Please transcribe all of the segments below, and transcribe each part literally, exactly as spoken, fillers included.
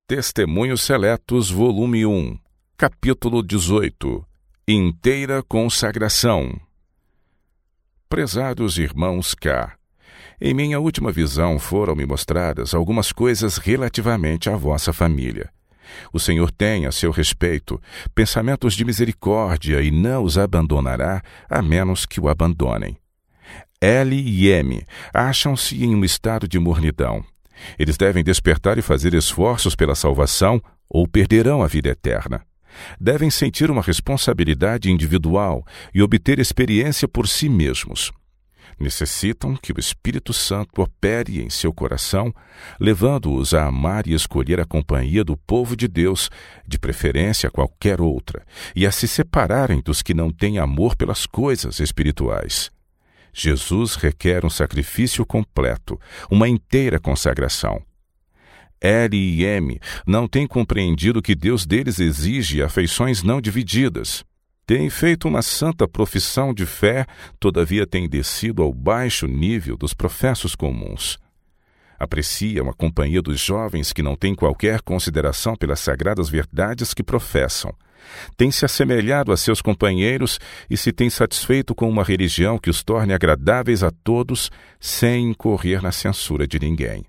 Testemunhos Seletos, volume um, capítulo dezoito. Inteira consagração. Prezados irmãos K, em minha última visão foram-me mostradas algumas coisas relativamente à vossa família. O Senhor tem a seu respeito pensamentos de misericórdia e não os abandonará, a menos que o abandonem. L e M acham-se em um estado de mornidão. Eles devem despertar e fazer esforços pela salvação ou perderão a vida eterna. Devem sentir uma responsabilidade individual e obter experiência por si mesmos. Necessitam que o Espírito Santo opere em seu coração, levando-os a amar e escolher a companhia do povo de Deus, de preferência qualquer outra, e a se separarem dos que não têm amor pelas coisas espirituais. Jesus requer um sacrifício completo, uma inteira consagração. L e M não têm compreendido que Deus deles exige afeições não divididas. Têm feito uma santa profissão de fé, todavia têm descido ao baixo nível dos professos comuns. Apreciam a companhia dos jovens que não têm qualquer consideração pelas sagradas verdades que professam. Têm se assemelhado a seus companheiros e se têm satisfeito com uma religião que os torne agradáveis a todos, sem incorrer na censura de ninguém.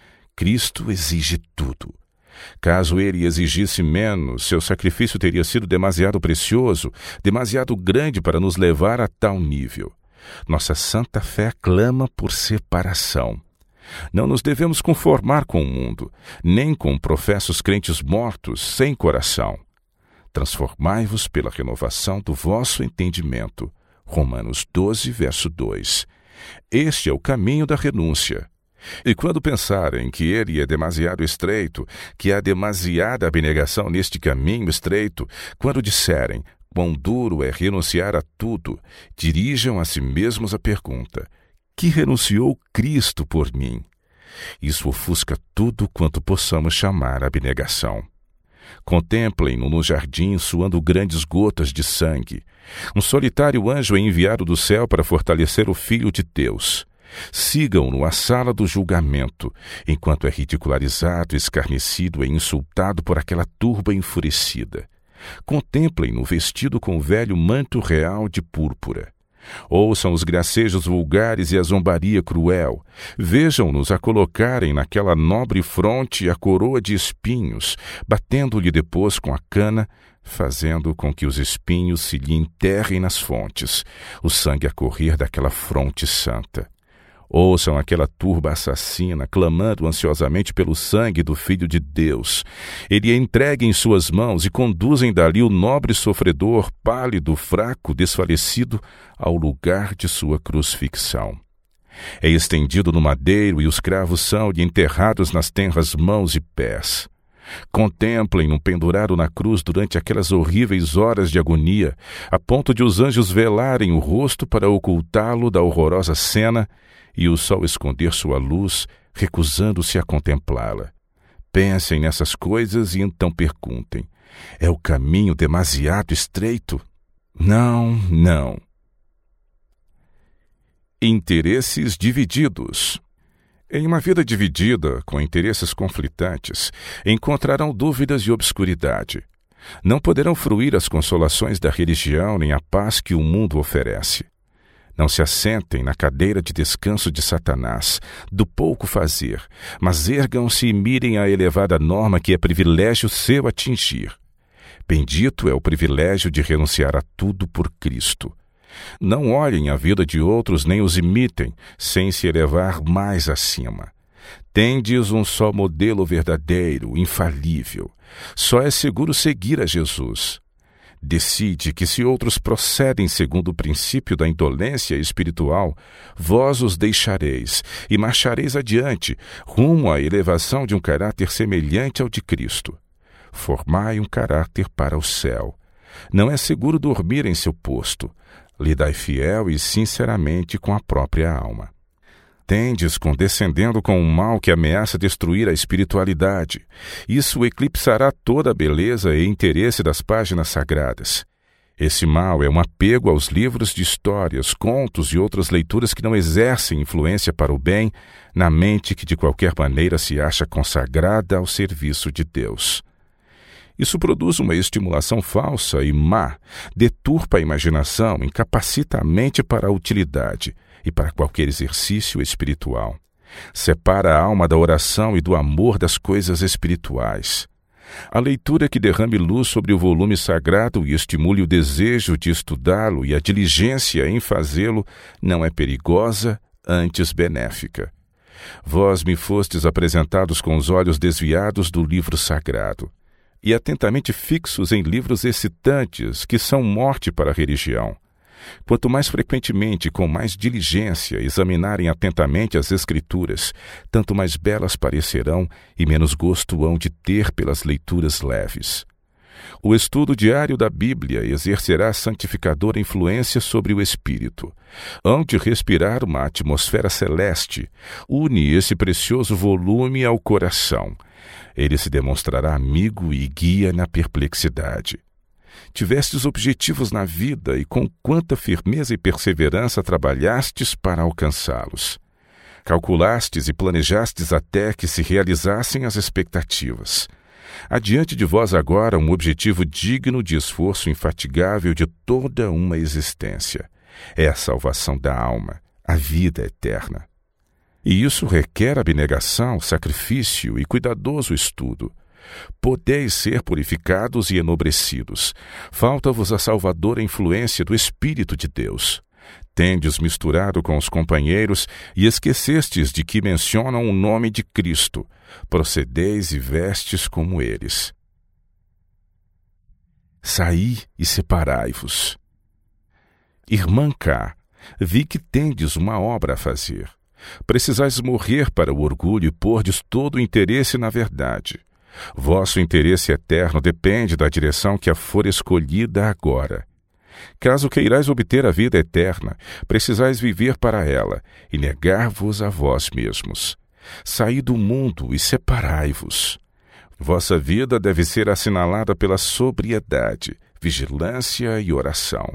Cristo exige tudo. Caso ele exigisse menos, seu sacrifício teria sido demasiado precioso, demasiado grande para nos levar a tal nível. Nossa santa fé clama por separação. Não nos devemos conformar com o mundo, nem com professos crentes mortos, sem coração. Transformai-vos pela renovação do vosso entendimento. Romanos doze, verso dois. Este é o caminho da renúncia. E quando pensarem que ele é demasiado estreito, que há demasiada abnegação neste caminho estreito, quando disserem quão duro é renunciar a tudo, dirijam a si mesmos a pergunta: que renunciou Cristo por mim? Isso ofusca tudo quanto possamos chamar abnegação. Contemplem-no no jardim suando grandes gotas de sangue. Um solitário anjo é enviado do céu para fortalecer o Filho de Deus. Sigam-no à sala do julgamento, enquanto é ridicularizado, escarnecido e insultado por aquela turba enfurecida. Contemplem-no vestido com o velho manto real de púrpura. Ouçam os gracejos vulgares e a zombaria cruel. Vejam-nos a colocarem naquela nobre fronte a coroa de espinhos, batendo-lhe depois com a cana, fazendo com que os espinhos se lhe enterrem nas fontes, o sangue a correr daquela fronte santa. Ouçam aquela turba assassina clamando ansiosamente pelo sangue do Filho de Deus. Ele é entregue em suas mãos e conduzem dali o nobre sofredor, pálido, fraco, desfalecido, ao lugar de sua crucifixão. É estendido no madeiro e os cravos são-lhe enterrados nas tenras mãos e pés. Contemplem-no pendurado na cruz durante aquelas horríveis horas de agonia, a ponto de os anjos velarem o rosto para ocultá-lo da horrorosa cena e o sol esconder sua luz, recusando-se a contemplá-la. Pensem nessas coisas e então perguntem: é o caminho demasiado estreito? Não, não. Interesses divididos. Em uma vida dividida, com interesses conflitantes, encontrarão dúvidas e obscuridade. Não poderão fruir as consolações da religião nem a paz que o mundo oferece. Não se assentem na cadeira de descanso de Satanás, do pouco fazer, mas ergam-se e mirem a elevada norma que é privilégio seu atingir. Bendito é o privilégio de renunciar a tudo por Cristo. Não olhem a vida de outros nem os imitem, sem se elevar mais acima. Tendes um só modelo verdadeiro, infalível. Só é seguro seguir a Jesus. Decide que se outros procedem segundo o princípio da indolência espiritual, vós os deixareis e marchareis adiante, rumo à elevação de um caráter semelhante ao de Cristo. Formai um caráter para o céu. Não é seguro dormir em seu posto. Lidai fiel e sinceramente com a própria alma. Tendes condescendendo com o mal que ameaça destruir a espiritualidade. Isso eclipsará toda a beleza e interesse das páginas sagradas. Esse mal é um apego aos livros de histórias, contos e outras leituras que não exercem influência para o bem na mente que de qualquer maneira se acha consagrada ao serviço de Deus. Isso produz uma estimulação falsa e má, deturpa a imaginação, incapacita a mente para a utilidade e para qualquer exercício espiritual. Separa a alma da oração e do amor das coisas espirituais. A leitura que derrame luz sobre o volume sagrado e estimule o desejo de estudá-lo e a diligência em fazê-lo não é perigosa, antes benéfica. Vós me fostes apresentados com os olhos desviados do livro sagrado e atentamente fixos em livros excitantes que são morte para a religião. Quanto mais frequentemente e com mais diligência examinarem atentamente as Escrituras, tanto mais belas parecerão e menos gosto hão de ter pelas leituras leves. O estudo diário da Bíblia exercerá santificadora influência sobre o espírito. Hão de respirar uma atmosfera celeste. Une esse precioso volume ao coração. Ele se demonstrará amigo e guia na perplexidade. Tivestes objetivos na vida e com quanta firmeza e perseverança trabalhastes para alcançá-los. Calculastes e planejastes até que se realizassem as expectativas. Adiante de vós agora um objetivo digno de esforço infatigável de toda uma existência. É a salvação da alma, a vida eterna. E isso requer abnegação, sacrifício e cuidadoso estudo. Podeis ser purificados e enobrecidos. Falta-vos a salvadora influência do Espírito de Deus. Tendes misturado com os companheiros e esquecestes de que mencionam o nome de Cristo. Procedeis e vestes como eles. Saí e separai-vos. Irmã K, vi que tendes uma obra a fazer. Precisais morrer para o orgulho e pordes todo o interesse na verdade. Vosso interesse eterno depende da direção que a for escolhida agora. Caso queirais obter a vida eterna, precisais viver para ela e negar-vos a vós mesmos. Saí do mundo e separai-vos. Vossa vida deve ser assinalada pela sobriedade, vigilância e oração.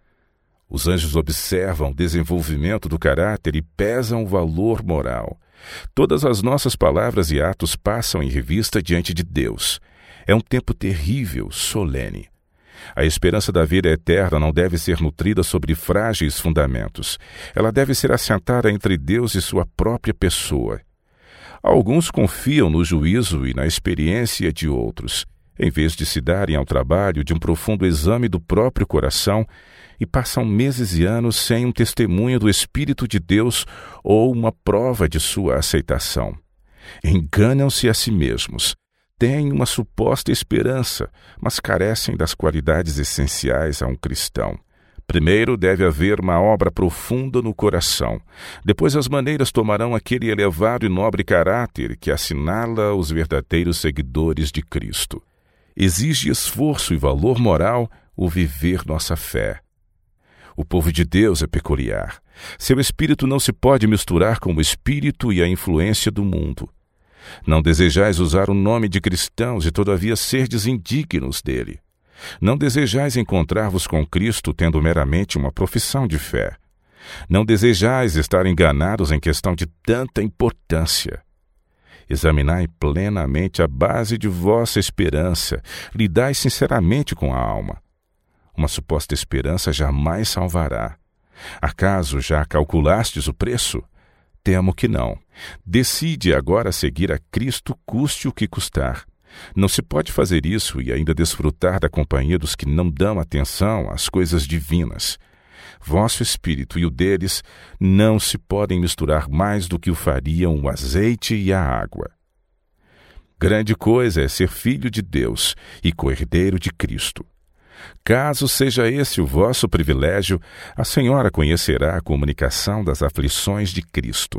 Os anjos observam o desenvolvimento do caráter e pesam o valor moral. Todas as nossas palavras e atos passam em revista diante de Deus. É um tempo terrível, solene. A esperança da vida eterna não deve ser nutrida sobre frágeis fundamentos. Ela deve ser assentada entre Deus e sua própria pessoa. Alguns confiam no juízo e na experiência de outros, em vez de se darem ao trabalho de um profundo exame do próprio coração, e passam meses e anos sem um testemunho do Espírito de Deus ou uma prova de sua aceitação. Enganam-se a si mesmos. Têm uma suposta esperança, mas carecem das qualidades essenciais a um cristão. Primeiro deve haver uma obra profunda no coração. Depois as maneiras tomarão aquele elevado e nobre caráter que assinala os verdadeiros seguidores de Cristo. Exige esforço e valor moral o viver nossa fé. O povo de Deus é peculiar. Seu espírito não se pode misturar com o espírito e a influência do mundo. Não desejais usar o nome de cristãos e todavia serdes indignos dele. Não desejais encontrar-vos com Cristo tendo meramente uma profissão de fé. Não desejais estar enganados em questão de tanta importância. Examinai plenamente a base de vossa esperança, lidai sinceramente com a alma. Uma suposta esperança jamais salvará. Acaso já calculastes o preço? Temo que não. Decide agora seguir a Cristo, custe o que custar. Não se pode fazer isso e ainda desfrutar da companhia dos que não dão atenção às coisas divinas. Vosso espírito e o deles não se podem misturar mais do que o fariam o azeite e a água. Grande coisa é ser filho de Deus e co-herdeiro de Cristo. Caso seja esse o vosso privilégio, a senhora conhecerá a comunicação das aflições de Cristo.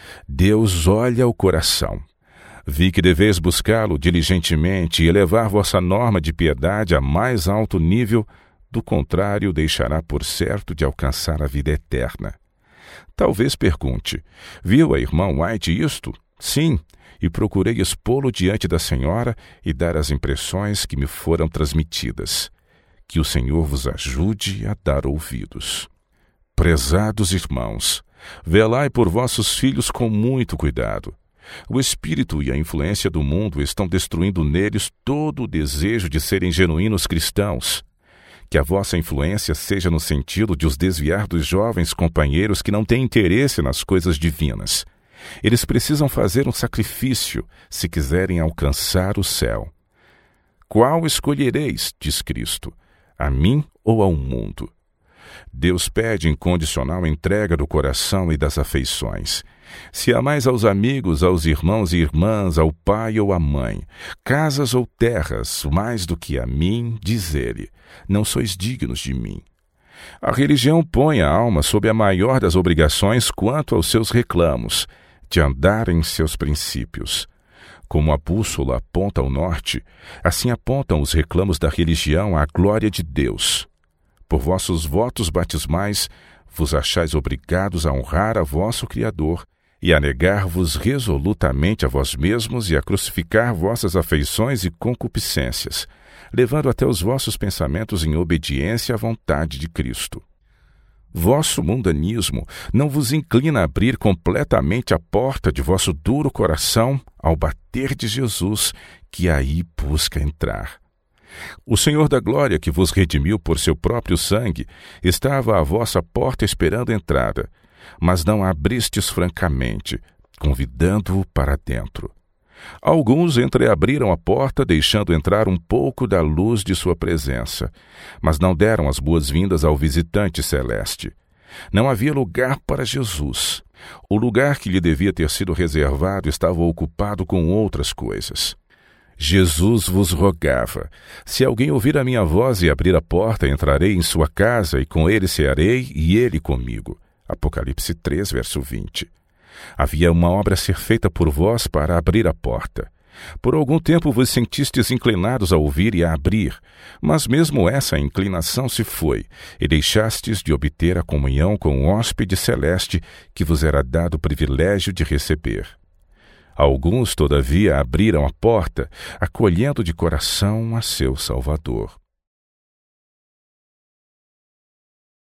Deus olha o coração. Vi que deveis buscá-lo diligentemente e elevar vossa norma de piedade a mais alto nível, do contrário deixará por certo de alcançar a vida eterna. Talvez pergunte, viu a irmã White isto? Sim, e procurei expô-lo diante da senhora e dar as impressões que me foram transmitidas. Que o Senhor vos ajude a dar ouvidos. Prezados irmãos, velai por vossos filhos com muito cuidado. O espírito e a influência do mundo estão destruindo neles todo o desejo de serem genuínos cristãos. Que a vossa influência seja no sentido de os desviar dos jovens companheiros que não têm interesse nas coisas divinas. Eles precisam fazer um sacrifício se quiserem alcançar o céu. Qual escolhereis, diz Cristo, a mim ou ao mundo? Deus pede incondicional entrega do coração e das afeições. Se amais aos amigos, aos irmãos e irmãs, ao pai ou à mãe, casas ou terras, mais do que a mim, diz ele, não sois dignos de mim. A religião põe a alma sob a maior das obrigações quanto aos seus reclamos, de andar em seus princípios. Como a bússola aponta ao norte, assim apontam os reclamos da religião à glória de Deus. Por vossos votos batismais, vos achais obrigados a honrar a vosso Criador e a negar-vos resolutamente a vós mesmos e a crucificar vossas afeições e concupiscências, levando até os vossos pensamentos em obediência à vontade de Cristo. Vosso mundanismo não vos inclina a abrir completamente a porta de vosso duro coração ao bater de Jesus, que aí busca entrar. O Senhor da Glória, que vos redimiu por seu próprio sangue, estava à vossa porta esperando entrada, mas não a abristes francamente, convidando-o para dentro. Alguns entreabriram a porta, deixando entrar um pouco da luz de sua presença, mas não deram as boas-vindas ao visitante celeste. Não havia lugar para Jesus. O lugar que lhe devia ter sido reservado estava ocupado com outras coisas. Jesus vos rogava: se alguém ouvir a minha voz e abrir a porta, entrarei em sua casa e com ele cearei e ele comigo. Apocalipse três, verso vinte. Havia uma obra a ser feita por vós para abrir a porta. Por algum tempo vos sentistes inclinados a ouvir e a abrir, mas mesmo essa inclinação se foi, e deixastes de obter a comunhão com o hóspede celeste que vos era dado o privilégio de receber. Alguns, todavia, abriram a porta, acolhendo de coração a seu Salvador.